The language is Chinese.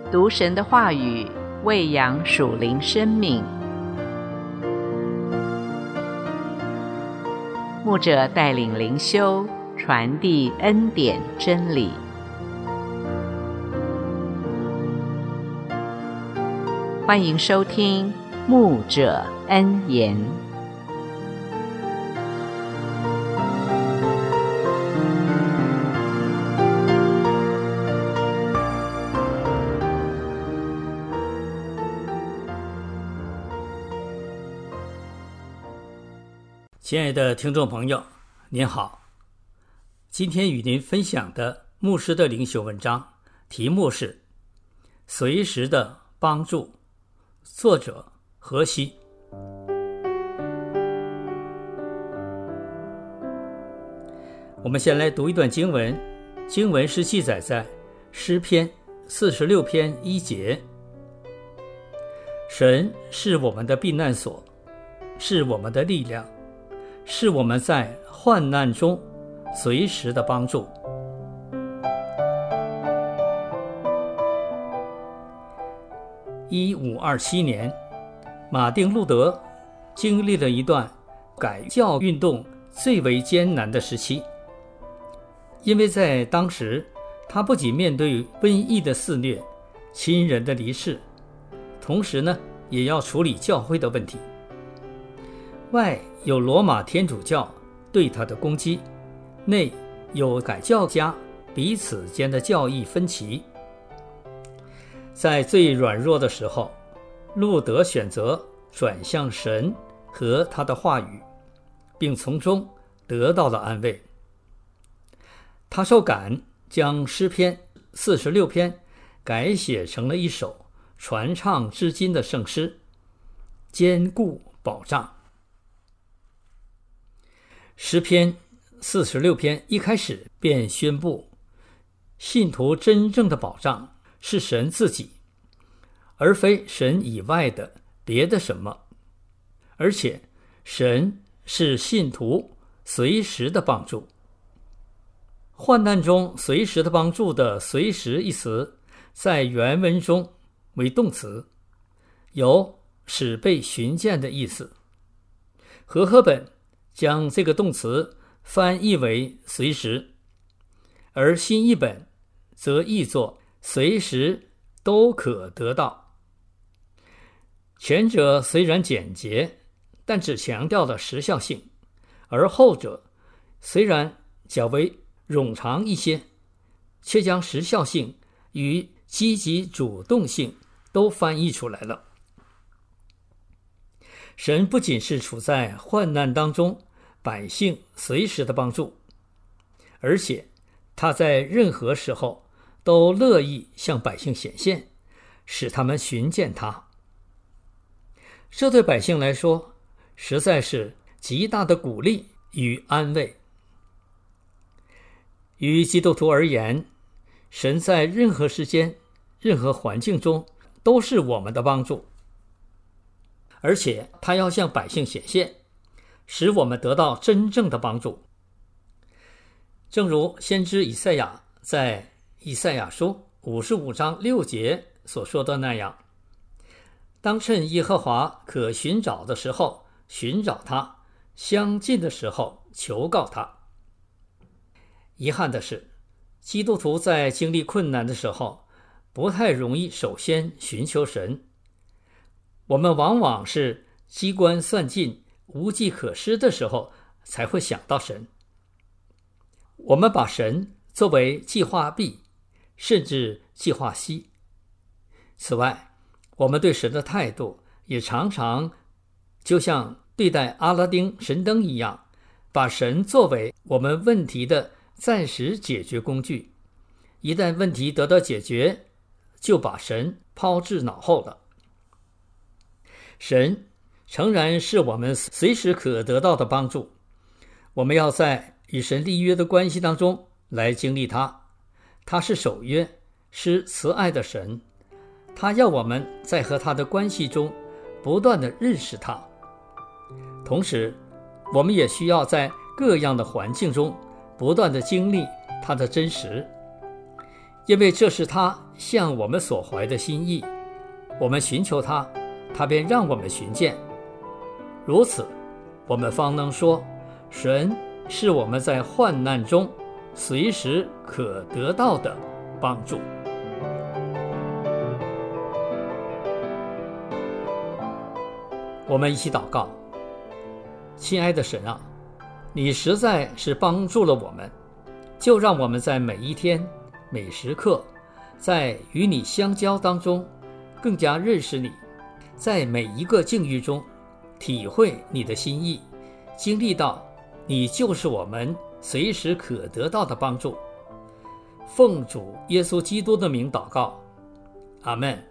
读神的话语，喂养属灵生命。牧者带领灵修，传递恩典真理。欢迎收听牧者恩言。 亲爱的听众朋友，您好。今天与您分享的牧师的灵修文章，题目是随时的帮助，作者何西。我们先来读一段经文，经文是记载在诗篇46篇1节。神是我们的避难所，是我们的力量，是我们在患难中随时的帮助。1527年，马丁·路德经历了一段改教运动最为艰难的时期，因为在当时，他不仅面对瘟疫的肆虐、亲人的离世，同时也要处理教会的问题。外有罗马天主教对他的攻击，内有改教家彼此间的教义分歧。在最软弱的时候，路德选择转向神和他的话语，并从中得到了安慰。他受感，将诗篇46篇改写成了一首传唱至今的圣诗，坚固保障。诗篇46篇一开始便宣布，信徒真正的保障是神自己，而非神以外的别的什么，而且神是信徒随时的帮助。患难中随时的帮助的随时一词在原文中为动词，有使被寻见的意思。和合本将这个动词翻译为随时，而新译本则译作随时都可得到。前者虽然简洁，但只强调了时效性，而后者虽然较为冗长一些，却将时效性与积极主动性都翻译出来了。神不仅是处在患难当中百姓随时的帮助，而且他在任何时候都乐意向百姓显现，使他们寻见他。这对百姓来说实在是极大的鼓励与安慰。于基督徒而言，神在任何时间、任何环境中都是我们的帮助，而且他要向百姓显现，使我们得到真正的帮助。正如先知以赛亚在以赛亚书55章6节所说的那样，当趁耶和华可寻找的时候寻找他，相近的时候求告他。遗憾的是，基督徒在经历困难的时候不太容易首先寻求神。我们往往是机关算尽、无计可施的时候才会想到神。我们把神作为计划 B， 甚至计划 C。 此外，我们对神的态度也常常就像对待阿拉丁神灯一样，把神作为我们问题的暂时解决工具，一旦问题得到解决，就把神抛至脑后了。神诚然是我们随时可得到的帮助，我们要在与神立约的关系当中来经历他。他是守约，是慈爱的神，他要我们在和他的关系中不断地认识他。同时，我们也需要在各样的环境中不断地经历他的真实， 因为这是他向我们所怀的心意。我们寻求他，他便让我们寻见。如此，我们方能说，神是我们在患难中随时可得到的帮助。我们一起祷告。亲爱的神啊，你实在是帮助了我们，就让我们在每一天每时刻，在与你相交当中更加认识你，在每一个境遇中体会你的心意，经历到你就是我们随时可得到的帮助。奉主耶稣基督的名祷告，阿们。